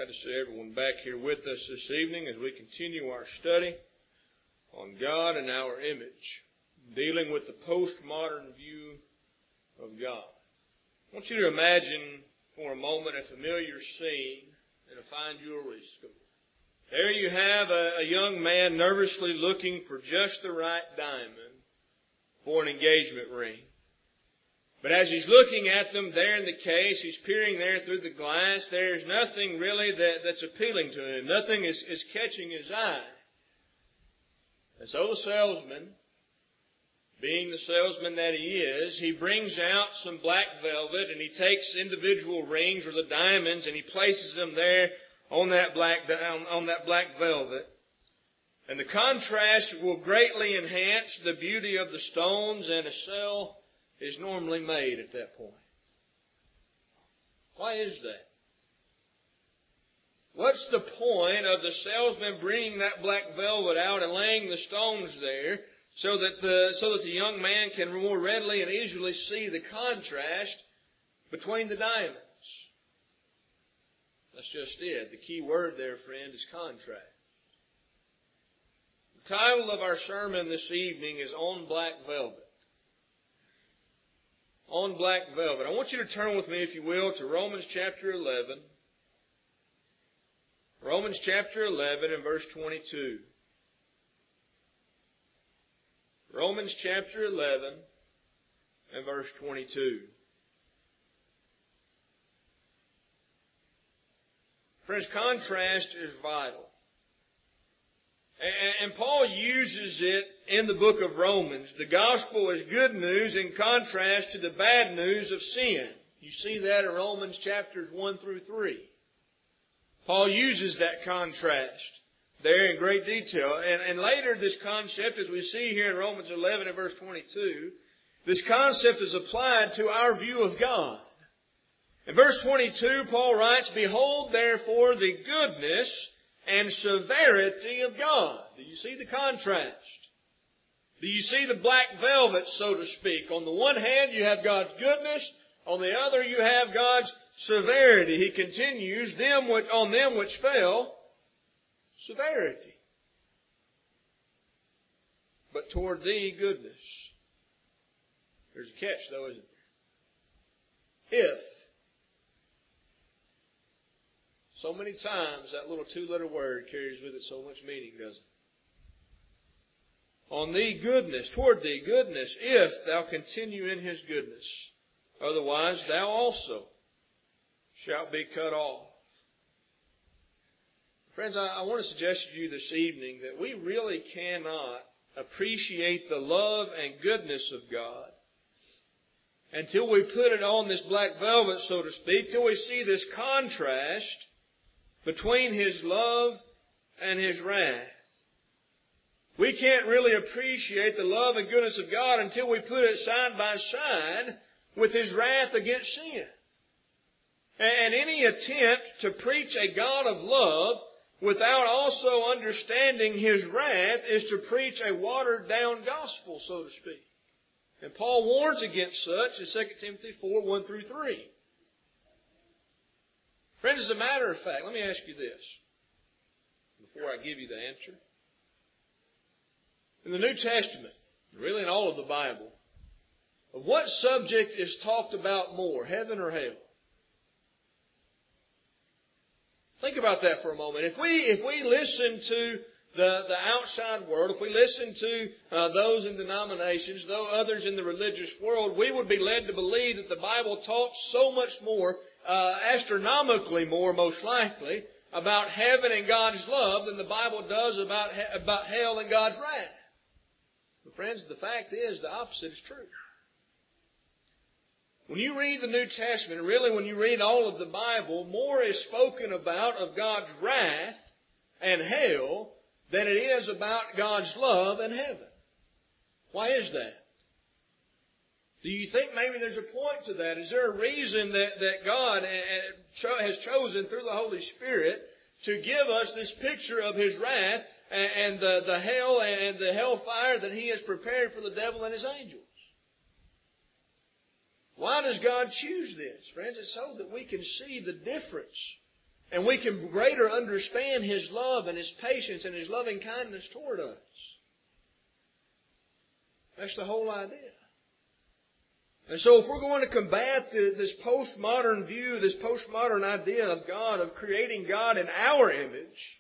Glad to see everyone back here with us this evening as we continue our study on God and our image, dealing with the postmodern view of God. I want you to imagine for a moment a familiar scene in a fine jewelry store. There you have a young man nervously looking for just the right diamond for an engagement ring. But as he's looking at them there in the case, he's peering there through the glass, there's nothing really that's appealing to him. Nothing is catching his eye. And so the salesman, being the salesman that he is, he brings out some black velvet and he takes individual rings or the diamonds and he places them there on that black velvet. And the contrast will greatly enhance the beauty of the stones, and a sale is normally made at that point. Why is that? What's the point of the salesman bringing that black velvet out and laying the stones there so that the young man can more readily and easily see the contrast between the diamonds? That's just it. The key word there, friend, is contrast. The title of our sermon this evening is On Black Velvet. On black velvet. I want you to turn with me, if you will, to Romans chapter 11. Romans chapter 11 and verse 22. Romans chapter 11 and verse 22. Friends, contrast is vital. And Paul uses it in the book of Romans. The gospel is good news in contrast to the bad news of sin. You see that in Romans chapters 1 through 3. Paul uses that contrast there in great detail. And later this concept, as we see here in Romans 11 and verse 22, this concept is applied to our view of God. In verse 22, Paul writes, "Behold therefore the goodness and severity of God." Do you see the contrast? Do you see the black velvet, so to speak? On the one hand, you have God's goodness. On the other, you have God's severity. He continues, on them which fell, severity. But toward thee, goodness. There's a catch, though, isn't there? If. So many times that little two-letter word carries with it so much meaning, doesn't it? On thee goodness, toward thee goodness, if thou continue in his goodness. Otherwise thou also shalt be cut off. Friends, I want to suggest to you this evening that we really cannot appreciate the love and goodness of God until we put it on this black velvet, so to speak, till we see this contrast between his love and his wrath. We can't really appreciate the love and goodness of God until we put it side by side with his wrath against sin. And any attempt to preach a God of love without also understanding his wrath is to preach a watered down gospel, so to speak. And Paul warns against such in 2 Timothy 4, 1 through 3. Friends, as a matter of fact, let me ask you this before I give you the answer. In the New Testament, really in all of the Bible, of what subject is talked about more, heaven or hell? Think about that for a moment. If we listen to the outside world, if we listen to those in denominations, though others in the religious world, we would be led to believe that the Bible talks so much more, astronomically more, most likely, about heaven and God's love than the Bible does about hell and God's wrath. But friends, the fact is the opposite is true. When you read the New Testament, really when you read all of the Bible, more is spoken about of God's wrath and hell than it is about God's love and heaven. Why is that? Do you think maybe there's a point to that? Is there a reason that God has chosen through the Holy Spirit to give us this picture of his wrath and the hell and the hellfire that he has prepared for the devil and his angels? Why does God choose this? Friends, it's so that we can see the difference And we can greater understand His love and His patience and His loving kindness toward us. That's the whole idea. And so if we're going to combat this postmodern view, this postmodern idea of God, of creating God in our image,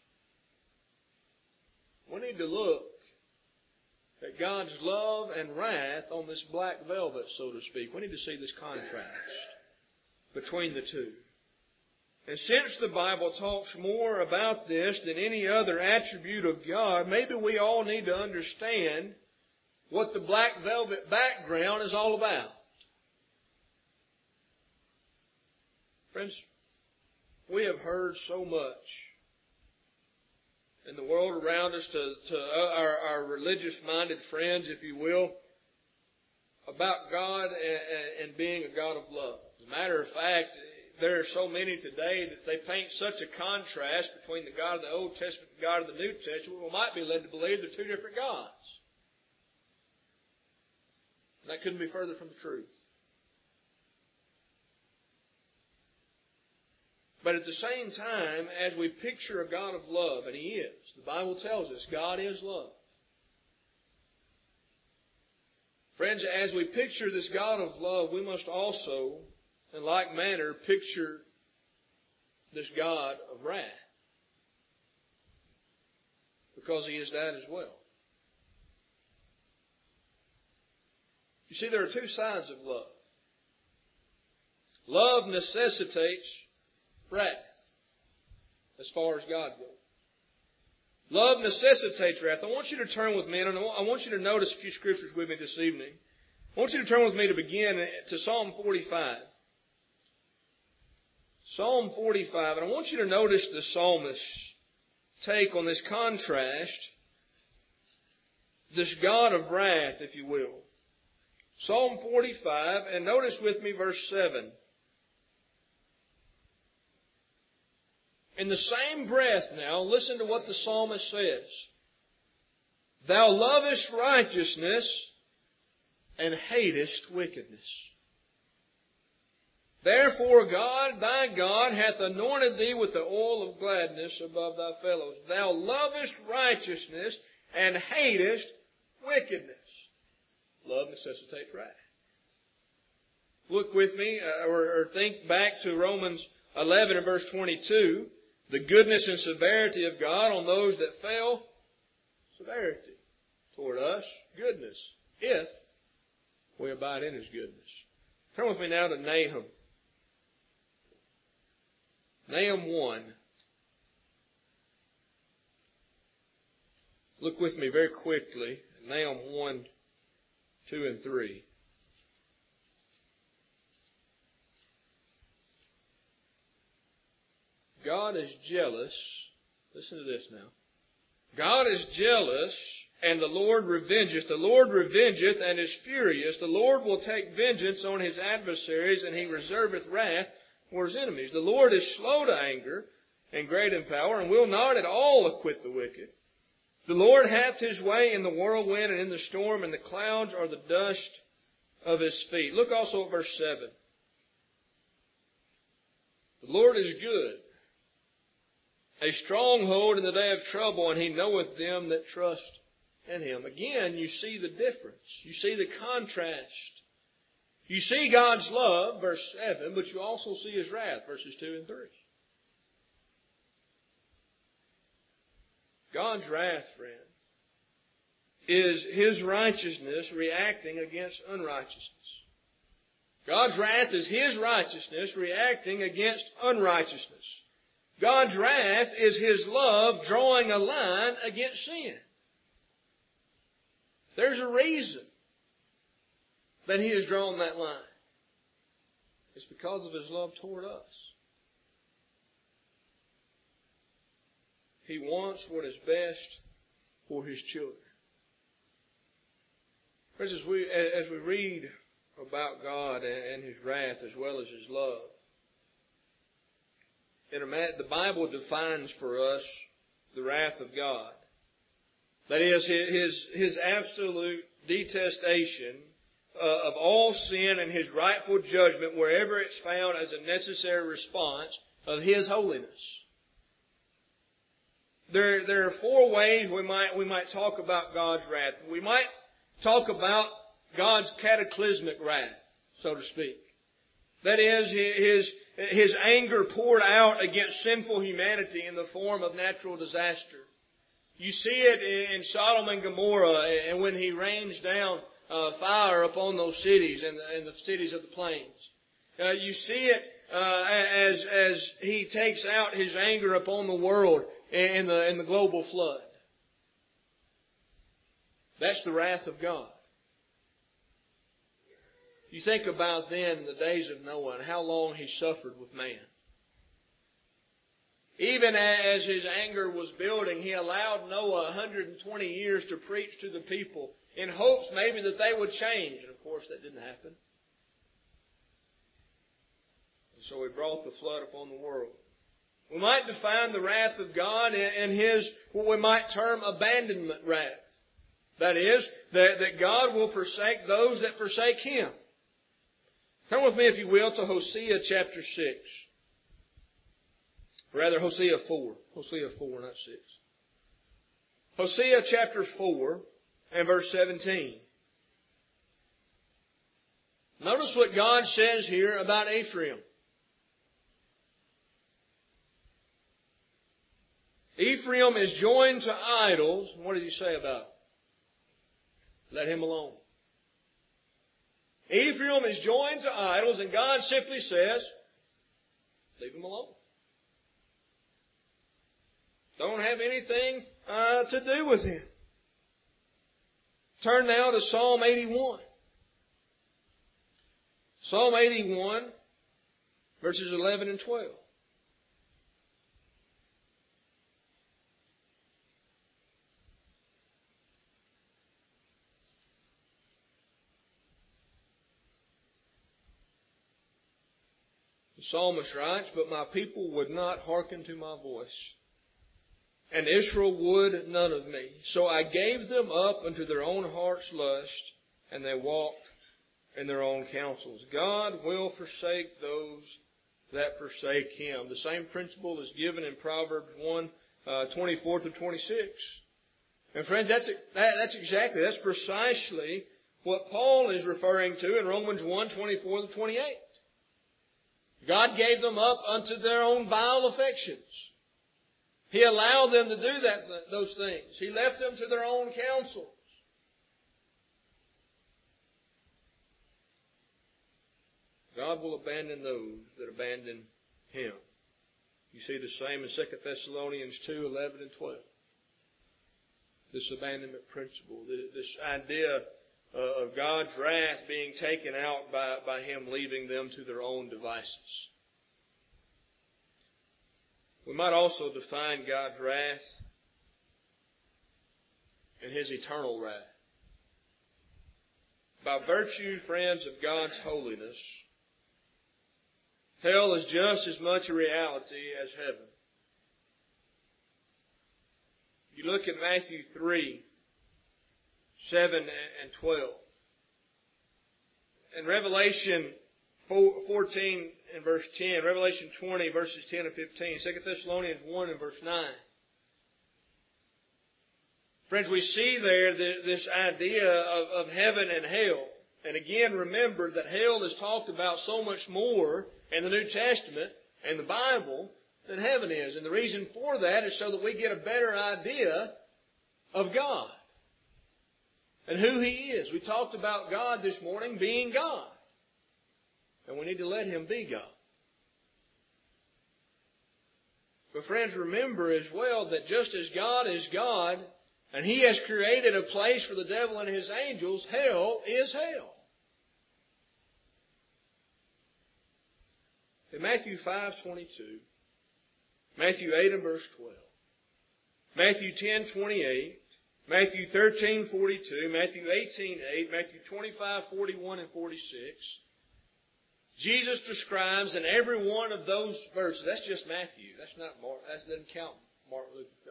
we need to look at God's love and wrath on this black velvet, so to speak. We need to see this contrast between the two. And since the Bible talks more about this than any other attribute of God, maybe we all need to understand what the black velvet background is all about. Friends, we have heard so much in the world around us, to our religious-minded friends, if you will, about God and being a God of love. As a matter of fact, there are so many today that they paint such a contrast between the God of the Old Testament and the God of the New Testament, we might be led to believe they're two different gods. And that couldn't be further from the truth. But at the same time, as we picture a God of love, and He is, the Bible tells us God is love. Friends, as we picture this God of love, we must also, in like manner, picture this God of wrath. Because He is that as well. You see, there are two sides of love. Love necessitates wrath, as far as God goes. Love necessitates wrath. I want you to turn with me, and I want you to notice a few scriptures with me this evening. I want you to turn with me to begin to Psalm 45. Psalm 45, and I want you to notice the psalmist's take on this contrast, this God of wrath, if you will. Psalm 45, and notice with me verse 7. In the same breath now, listen to what the psalmist says. Thou lovest righteousness and hatest wickedness. Therefore God, thy God, hath anointed thee with the oil of gladness above thy fellows. Thou lovest righteousness and hatest wickedness. Love necessitates wrath. Look with me, or think back to Romans 11 and verse 22. The goodness and severity of God on those that fell. Severity toward us. Goodness. If we abide in His goodness. Turn with me now to Nahum. Nahum 1. Look with me very quickly. Nahum 1, 2, and 3. God is jealous. Listen to this now. God is jealous, and the Lord revengeth. The Lord revengeth and is furious. The Lord will take vengeance on His adversaries, and He reserveth wrath for His enemies. The Lord is slow to anger and great in power, and will not at all acquit the wicked. The Lord hath His way in the whirlwind and in the storm, and the clouds are the dust of His feet. Look also at verse 7. The Lord is good, a stronghold in the day of trouble, and He knoweth them that trust in Him. Again, you see the difference. You see the contrast. You see God's love, verse 7, but you also see His wrath, verses 2 and 3. God's wrath, friend, is His righteousness reacting against unrighteousness. God's wrath is His righteousness reacting against unrighteousness. God's wrath is His love drawing a line against sin. There's a reason that He has drawn that line. It's because of His love toward us. He wants what is best for His children. Friends, as we read about God and His wrath as well as His love, the Bible defines for us the wrath of God. That is, His absolute detestation of all sin and His rightful judgment wherever it's found as a necessary response of His holiness. there are four ways we might talk about God's wrath. We might talk about God's cataclysmic wrath, so to speak. That is, His anger poured out against sinful humanity in the form of natural disaster. You see it in Sodom and Gomorrah, and when He rains down fire upon those cities and the cities of the plains. You see it as He takes out His anger upon the world in the global flood. That's the wrath of God. You think about then the days of Noah and how long he suffered with man. Even as his anger was building, he allowed Noah 120 years to preach to the people in hopes maybe that they would change. And of course that didn't happen. And so He brought the flood upon the world. We might define the wrath of God in His, what we might term, abandonment wrath. That is, that God will forsake those that forsake Him. Turn with me, if you will, to Hosea chapter 6. Rather, Hosea 4. Hosea 4, not 6. Hosea chapter 4 and verse 17. Notice what God says here about Ephraim. Ephraim is joined to idols. What does He say about it? Let him alone. Ephraim is joined to idols, and God simply says, leave him alone. Don't have anything to do with him. Turn now to Psalm 81. Psalm 81, verses 11 and 12. The psalmist writes, "But my people would not hearken to my voice, and Israel would none of me. So I gave them up unto their own heart's lust, and they walked in their own counsels." God will forsake those that forsake Him. The same principle is given in Proverbs 1, 24 through 26. And friends, that's precisely what Paul is referring to in Romans 1, 24 to 28. God gave them up unto their own vile affections. He allowed them to do those things. He left them to their own counsels. God will abandon those that abandon Him. You see the same in 2 Thessalonians 2, 11 and 12. This abandonment principle, this idea of God's wrath being taken out by Him leaving them to their own devices. We might also define God's wrath and His eternal wrath. By virtue, friends, of God's holiness, hell is just as much a reality as heaven. You look at Matthew 3, 7 and 12. In Revelation 14 and verse 10, Revelation 20 verses 10 and 15, 2 Thessalonians 1 and verse 9. Friends, we see there this idea of heaven and hell. And again, remember that hell is talked about so much more in the New Testament and the Bible than heaven is. And the reason for that is so that we get a better idea of God and who He is. We talked about God this morning being God. And we need to let Him be God. But friends, remember as well that just as God is God, and He has created a place for the devil and his angels, hell is hell. In Matthew 5:22, Matthew 8 and verse 12, Matthew 10:28, Matthew 13:42, Matthew 18:8, Matthew 25:41 and 46, Jesus describes in every one of those verses, that's just Matthew, that's not Mark, that doesn't count Mark, Luke, and John.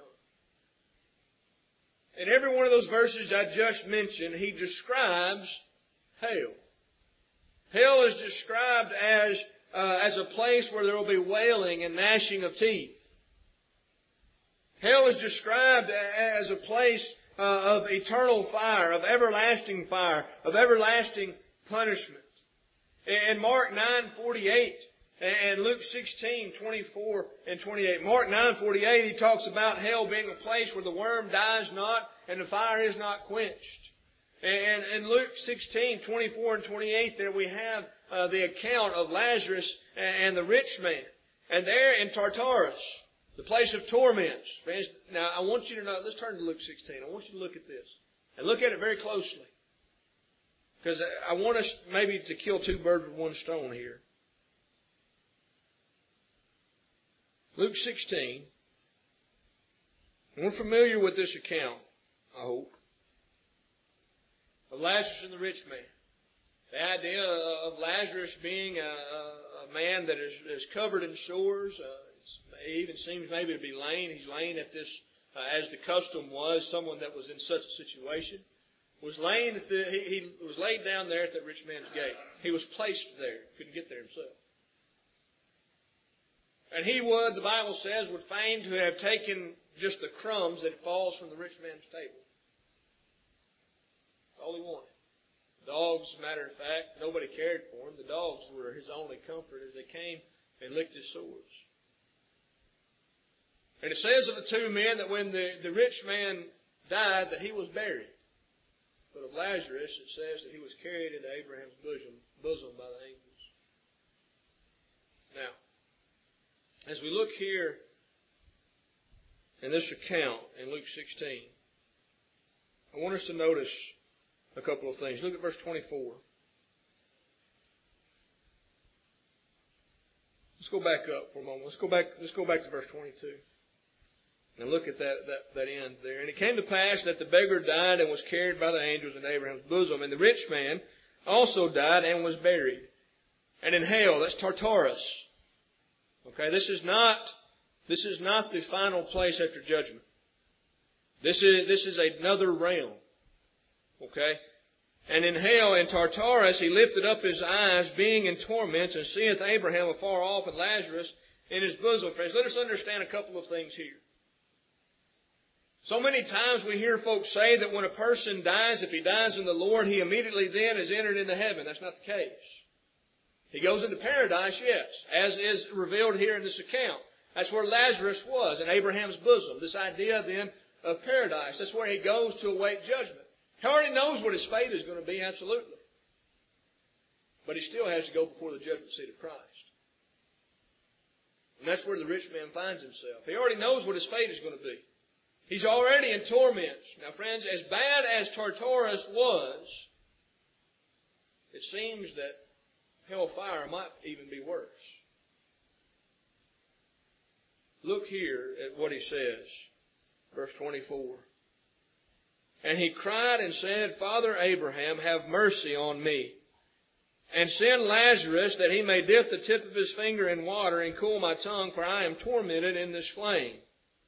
In every one of those verses I just mentioned, He describes hell. Hell is described as a place where there will be wailing and gnashing of teeth. Hell is described as a place of eternal fire, of everlasting punishment. In Mark 9:48 and Luke 16:24 and 28. Mark 9:48, he talks about hell being a place where the worm dies not and the fire is not quenched. And in Luke 16:24 and 28, there we have the account of Lazarus and the rich man. And there in Tartarus, the place of torments. Friends, now I want you to know, let's turn to Luke 16. I want you to look at this. And look at it very closely. Because I want us maybe to kill two birds with one stone here. Luke 16. We're familiar with this account, I hope, of Lazarus and the rich man. The idea of Lazarus being a man that is covered in sores. It even seems maybe to be lame. He's laying at this, as the custom was, someone that was in such a situation was laying he was laid down there at that rich man's gate. He was placed there. Couldn't get there himself. And he would, the Bible says, would fain to have taken just the crumbs that falls from the rich man's table. That's all he wanted. Dogs, as a matter of fact, nobody cared for him. The dogs were his only comfort as they came and licked his sores. And it says of the two men that when the rich man died, that he was buried. But of Lazarus, it says that he was carried into Abraham's bosom by the angels. Now, as we look here in this account in Luke 16, I want us to notice a couple of things. Look at verse 24. Let's go back up for a moment. Let's go back to verse 22. And look at that end there. And it came to pass that the beggar died and was carried by the angels into Abraham's bosom. And the rich man also died and was buried. And in hell, that's Tartarus. Okay, this is not the final place after judgment. This is another realm. Okay? And in hell, in Tartarus, he lifted up his eyes, being in torments, and seeth Abraham afar off and Lazarus in his bosom. Friends, let us understand a couple of things here. So many times we hear folks say that when a person dies, if he dies in the Lord, he immediately then is entered into heaven. That's not the case. He goes into paradise, yes, as is revealed here in this account. That's where Lazarus was, in Abraham's bosom. This idea then of paradise. That's where he goes to await judgment. He already knows what his fate is going to be, absolutely. But he still has to go before the judgment seat of Christ. And that's where the rich man finds himself. He already knows what his fate is going to be. He's already in torments. Now, friends, as bad as Tartarus was, it seems that hellfire might even be worse. Look here at what he says. Verse 24. And he cried and said, Father Abraham, have mercy on me, and send Lazarus that he may dip the tip of his finger in water and cool my tongue, for I am tormented in this flame.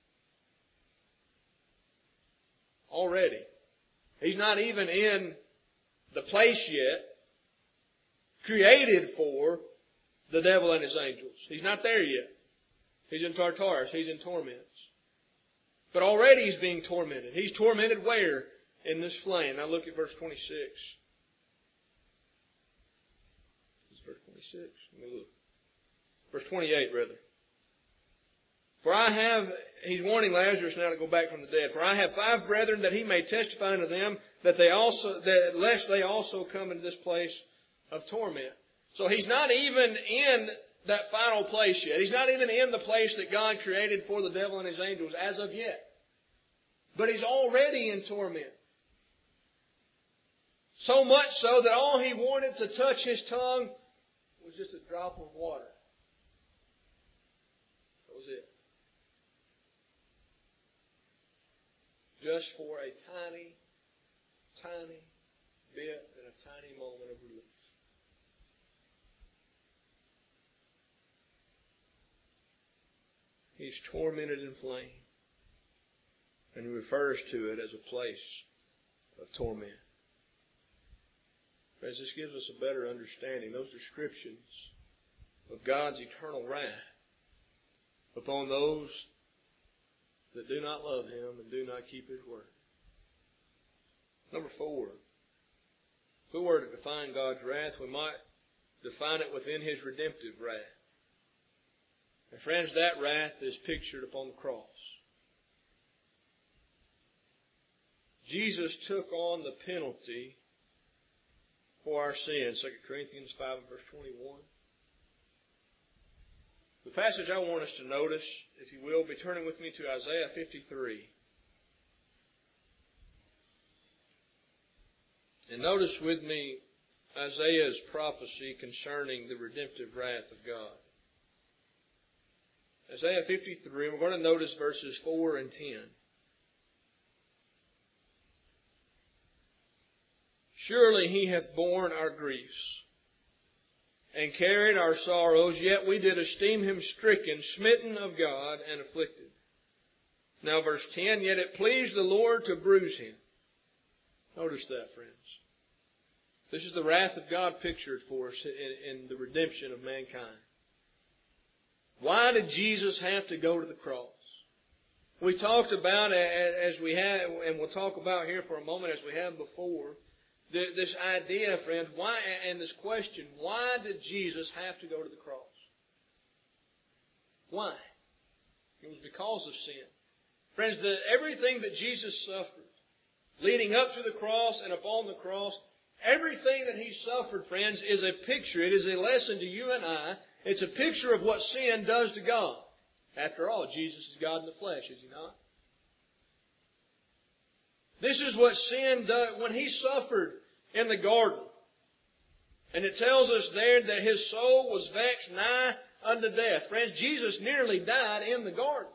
Already. He's not even in the place yet created for the devil and his angels. He's not there yet. He's in Tartarus. He's in torments. But already he's being tormented. He's tormented where? In this flame. Now look at verse 26. It's verse 26. Let me look. Verse 28, rather. For I have, he's warning Lazarus now to go back from the dead. For I have 5 brethren, that he may testify unto them lest they also come into this place of torment. So he's not even in that final place yet. He's not even in the place that God created for the devil and his angels as of yet. But he's already in torment. So much so that all he wanted to touch his tongue was just a drop of water. That was it. Just for a tiny, tiny bit and a tiny moment of relief. He's tormented in flame. And he refers to it as a place of torment. Friends, this gives us a better understanding. Those descriptions of God's eternal wrath upon those that do not love Him and do not keep His word. Number 4. If we were to define God's wrath, we might define it within His redemptive wrath. And friends, that wrath is pictured upon the cross. Jesus took on the penalty for our sins. 2 Corinthians 5 and verse 21. The passage I want us to notice, if you will, be turning with me to Isaiah 53. And notice with me Isaiah's prophecy concerning the redemptive wrath of God. Isaiah 53, we're going to notice verses 4 and 10. Surely He hath borne our griefs, and carried our sorrows, yet we did esteem Him stricken, smitten of God, and afflicted. Now verse 10, yet it pleased the Lord to bruise Him. Notice that, friends. This is the wrath of God pictured for us in the redemption of mankind. Why did Jesus have to go to the cross? We talked about, as we have, and we'll talk about here for a moment as we have before, this idea, friends, why, and this question, why did Jesus have to go to the cross? Why? It was because of sin. Friends, everything that Jesus suffered, leading up to the cross and upon the cross, everything that He suffered, friends, is a picture. It is a lesson to you and I. It's a picture of what sin does to God. After all, Jesus is God in the flesh, is He not? This is what sin does. When He suffered in the garden, and it tells us there that His soul was vexed nigh unto death. Friends, Jesus nearly died in the garden.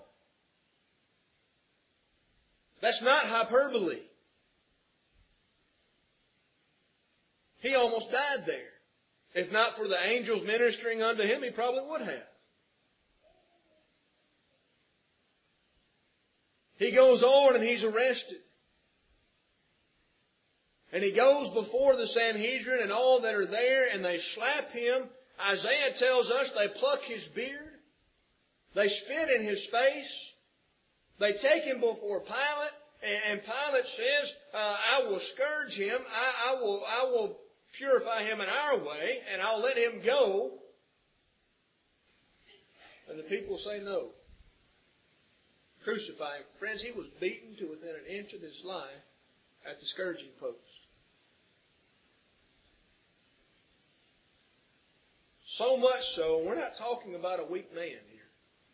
That's not hyperbole. He almost died there. If not for the angels ministering unto Him, He probably would have. He goes on and He's arrested. And He goes before the Sanhedrin and all that are there, and they slap Him. Isaiah tells us they pluck His beard. They spit in His face. They take Him before Pilate, and Pilate says, I will scourge Him. I will purify Him in our way, and I'll let Him go. And the people say no. Crucify Him. Friends, He was beaten to within an inch of His life at the scourging post. So much so, we're not talking about a weak man here.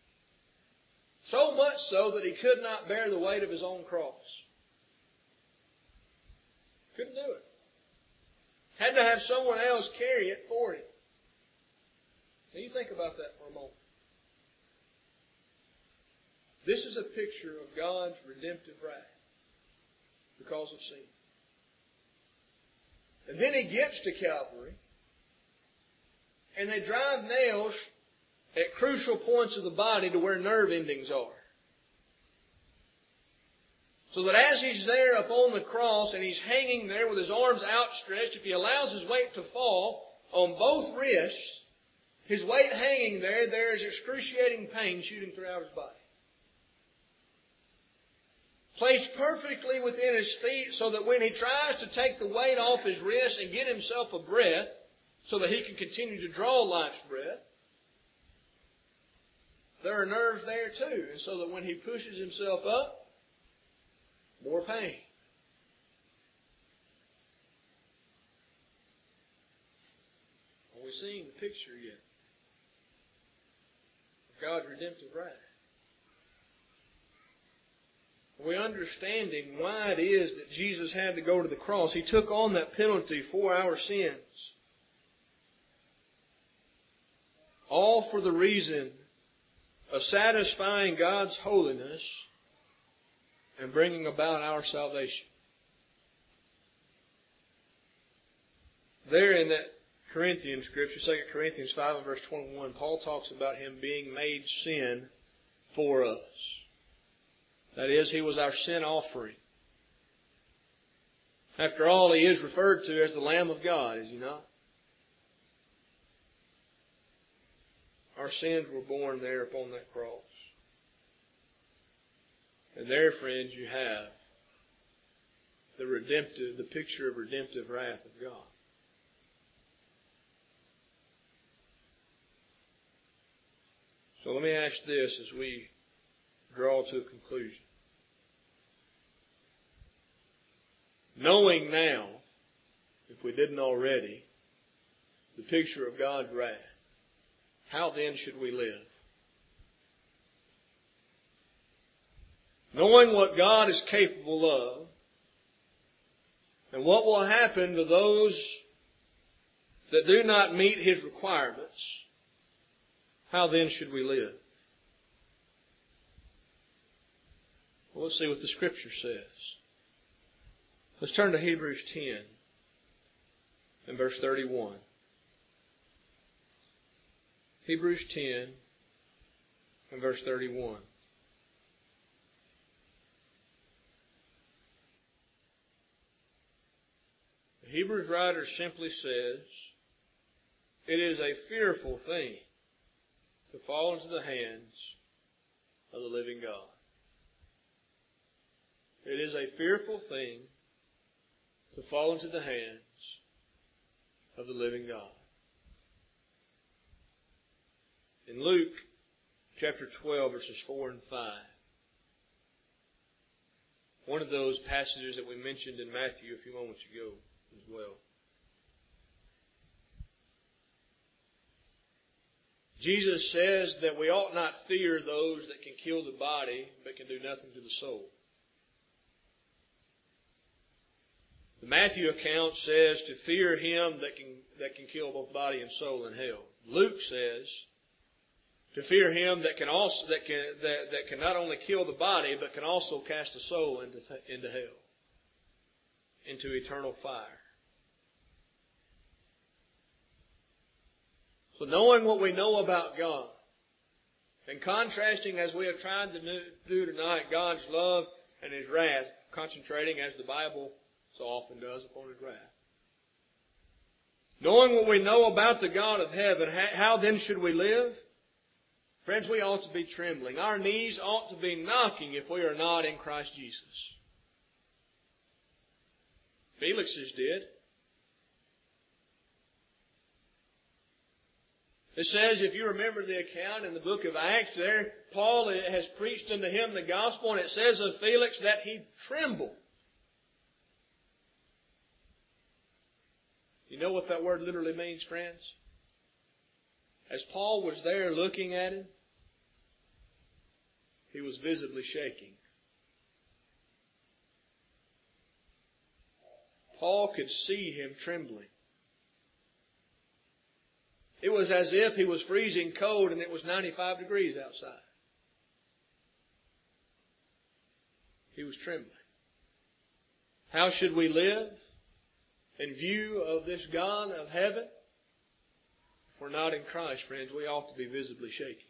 So much so that He could not bear the weight of His own cross. Couldn't do it. Had to have someone else carry it for Him. Now you think about that for a moment. This is a picture of God's redemptive wrath because of sin. And then He gets to Calvary, and they drive nails at crucial points of the body to where nerve endings are. So that as He's there upon the cross and He's hanging there with His arms outstretched, if He allows His weight to fall on both wrists, His weight hanging there is excruciating pain shooting throughout His body. Placed perfectly within His feet so that when He tries to take the weight off His wrist and get Himself a breath so that He can continue to draw life's breath, there are nerves there too. And so that when He pushes Himself up, more pain. Are we seeing the picture yet of God's redemptive wrath? Are we understanding why it is that Jesus had to go to the cross? He took on that penalty for our sins. All for the reason of satisfying God's holiness and bringing about our salvation. There in that Corinthian scripture, 2 Corinthians 5 and verse 21, Paul talks about Him being made sin for us. That is, He was our sin offering. After all, He is referred to as the Lamb of God, is He not? Our sins were borne there upon that cross. And there, friends, you have the picture of redemptive wrath of God. So let me ask this as we draw to a conclusion. Knowing now, if we didn't already, the picture of God's wrath, how then should we live? Knowing what God is capable of, and what will happen to those that do not meet His requirements, how then should we live? Well, let's see what the Scripture says. Let's turn to Hebrews 10 and verse 31. Hebrews 10 and verse 31. The Hebrews writer simply says, it is a fearful thing to fall into the hands of the living God. It is a fearful thing to fall into the hands of the living God. In Luke chapter 12, verses 4 and 5, one of those passages that we mentioned in Matthew a few moments ago as well. Jesus says that we ought not fear those that can kill the body, but can do nothing to the soul. The Matthew account says to fear him that can kill both body and soul in hell. Luke says to fear him that can not only kill the body, but can also cast the soul into hell, into eternal fire. So knowing what we know about God, and contrasting as we have tried to do tonight, God's love and His wrath, concentrating as the Bible so often does upon His wrath. Knowing what we know about the God of heaven, how then should we live? Friends, we ought to be trembling. Our knees ought to be knocking if we are not in Christ Jesus. Felix's did. It says, if you remember the account in the book of Acts there, Paul has preached unto him the gospel, and it says of Felix that he trembled. You know what that word literally means, friends? As Paul was there looking at him, he was visibly shaking. Paul could see him trembling. It was as if he was freezing cold and it was 95 degrees outside. He was trembling. How should we live in view of this God of heaven? If we're not in Christ, friends, we ought to be visibly shaking.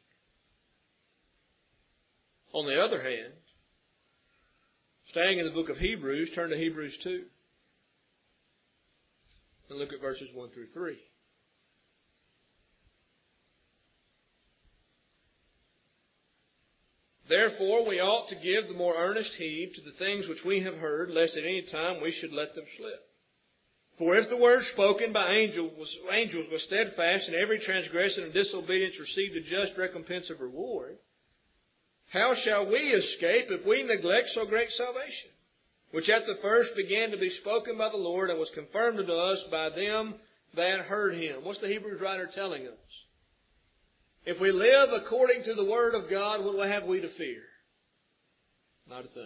On the other hand, staying in the book of Hebrews, turn to Hebrews 2 and look at verses 1 through 3. Therefore, we ought to give the more earnest heed to the things which we have heard, lest at any time we should let them slip. For if the word spoken by angels was steadfast, and every transgression and disobedience received a just recompense of reward, how shall we escape if we neglect so great salvation, which at the first began to be spoken by the Lord and was confirmed unto us by them that heard Him? What's the Hebrews writer telling us? If we live according to the Word of God, what have we to fear? Not a thing.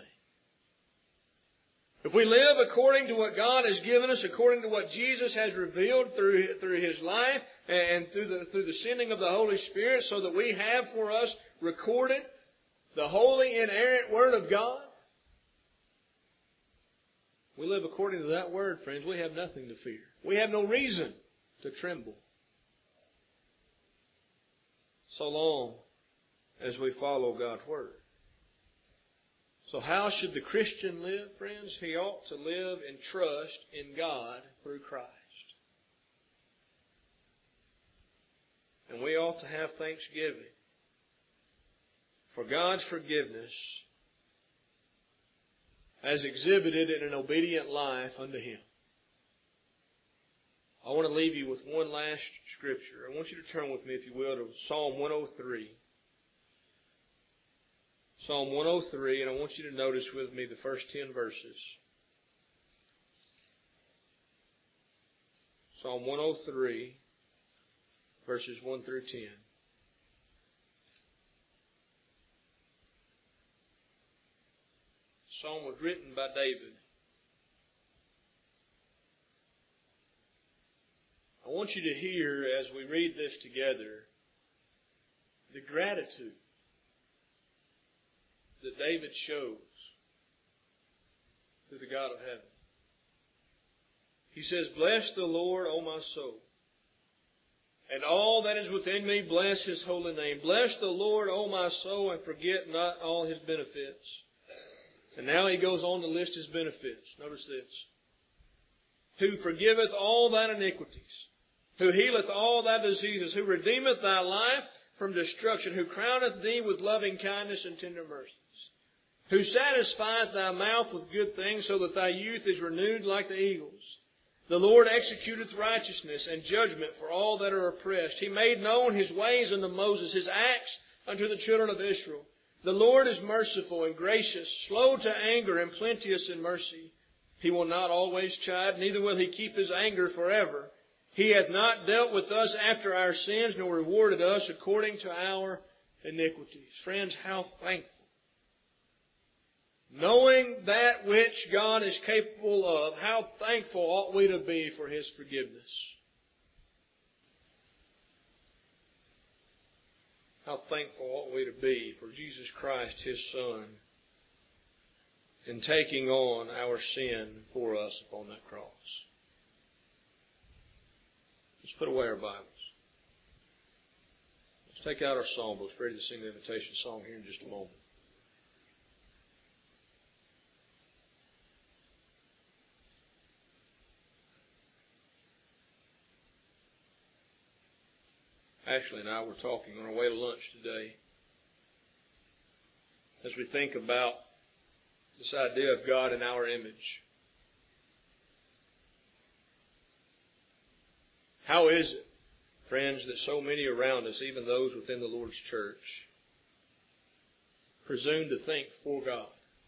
If we live according to what God has given us, according to what Jesus has revealed through His life and through the sending of the Holy Spirit, so that we have for us recorded the holy, inerrant Word of God, we live according to that Word, friends. We have nothing to fear. We have no reason to tremble, so long as we follow God's Word. So how should the Christian live, friends? He ought to live in trust in God through Christ. And we ought to have thanksgiving for God's forgiveness as exhibited in an obedient life unto Him. I want to leave you with one last scripture. I want you to turn with me, if you will, to Psalm 103. Psalm 103, and I want you to notice with me the first 10 verses. Psalm 103, verses 1 through 10. The psalm was written by David. I want you to hear, as we read this together, the gratitude that David shows to the God of heaven. He says, "Bless the Lord, O my soul, and all that is within me, bless His holy name. Bless the Lord, O my soul, and forget not all His benefits." And now he goes on to list His benefits. Notice this. "Who forgiveth all thine iniquities, who healeth all thy diseases, who redeemeth thy life from destruction, who crowneth thee with loving kindness and tender mercies, who satisfieth thy mouth with good things, so that thy youth is renewed like the eagles. The Lord executeth righteousness and judgment for all that are oppressed. He made known His ways unto Moses, His acts unto the children of Israel. The Lord is merciful and gracious, slow to anger and plenteous in mercy. He will not always chide, neither will He keep His anger forever. He hath not dealt with us after our sins, nor rewarded us according to our iniquities." Friends, how thankful. Knowing that which God is capable of, how thankful ought we to be for His forgiveness. How thankful ought we to be for Jesus Christ, His Son, in taking on our sin for us upon that cross. Let's put away our Bibles. Let's take out our psalm books, ready to sing the invitation song here in just a moment. Ashley and I were talking on our way to lunch today as we think about this idea of God in our image. How is it, friends, that so many around us, even those within the Lord's church, presume to think for God?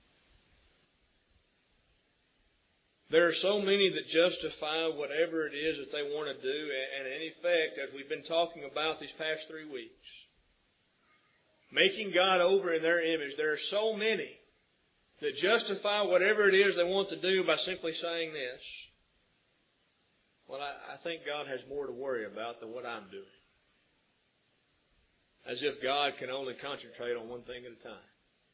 There are so many that justify whatever it is that they want to do, and in effect, as we've been talking about these past 3 weeks, making God over in their image, there are so many that justify whatever it is they want to do by simply saying this: "Well, I think God has more to worry about than what I'm doing." As if God can only concentrate on one thing at a time.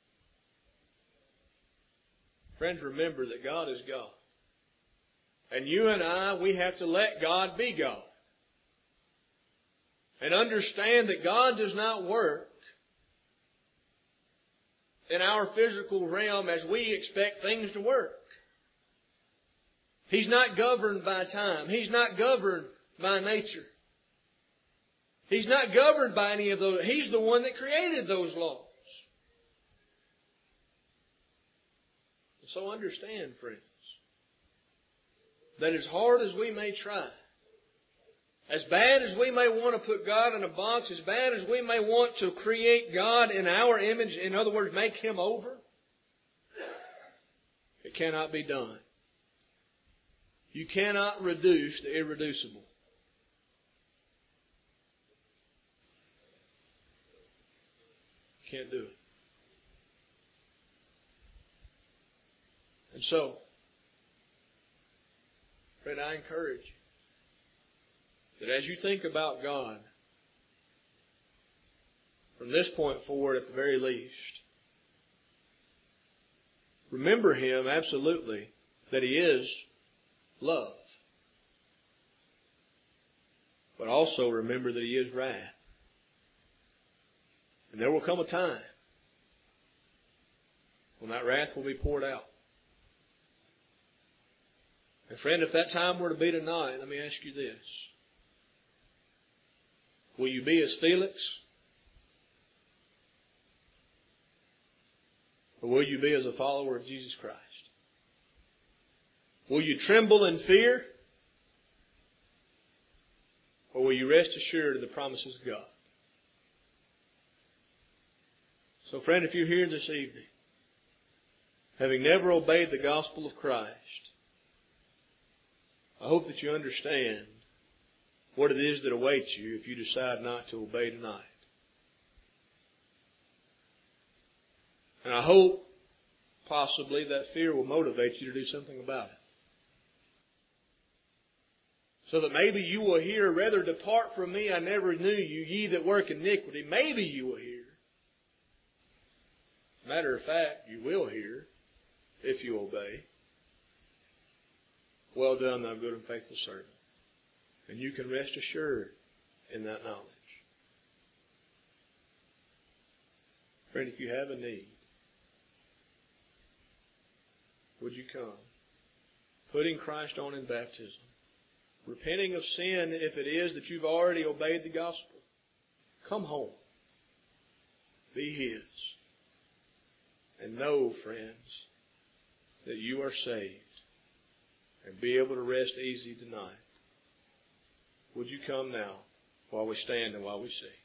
Friends, remember that God is God. And you and I, we have to let God be God. And understand that God does not work in our physical realm as we expect things to work. He's not governed by time. He's not governed by nature. He's not governed by any of those. He's the one that created those laws. So understand, friends, that as hard as we may try, as bad as we may want to put God in a box, as bad as we may want to create God in our image, in other words, make Him over, it cannot be done. You cannot reduce the irreducible. You can't do it. And so, friend, I encourage you that as you think about God, from this point forward at the very least, remember Him absolutely, that He is love. But also remember that He is wrath. And there will come a time when that wrath will be poured out. And friend, if that time were to be tonight, let me ask you this. Will you be as Felix? Or will you be as a follower of Jesus Christ? Will you tremble in fear? Or will you rest assured of the promises of God? So friend, if you're here this evening, having never obeyed the gospel of Christ, I hope that you understand what it is that awaits you if you decide not to obey tonight. And I hope possibly that fear will motivate you to do something about it. So that maybe you will hear, rather depart from me, I never knew you, ye that work iniquity. Maybe you will hear. Matter of fact, you will hear, if you obey. Well done, thou good and faithful servant. And you can rest assured in that knowledge. Friend, if you have a need, would you come? Putting Christ on in baptism. Repenting of sin if it is that you've already obeyed the gospel. Come home. Be His. And know, friends, that you are saved. And be able to rest easy tonight. Would you come now while we stand and while we sing?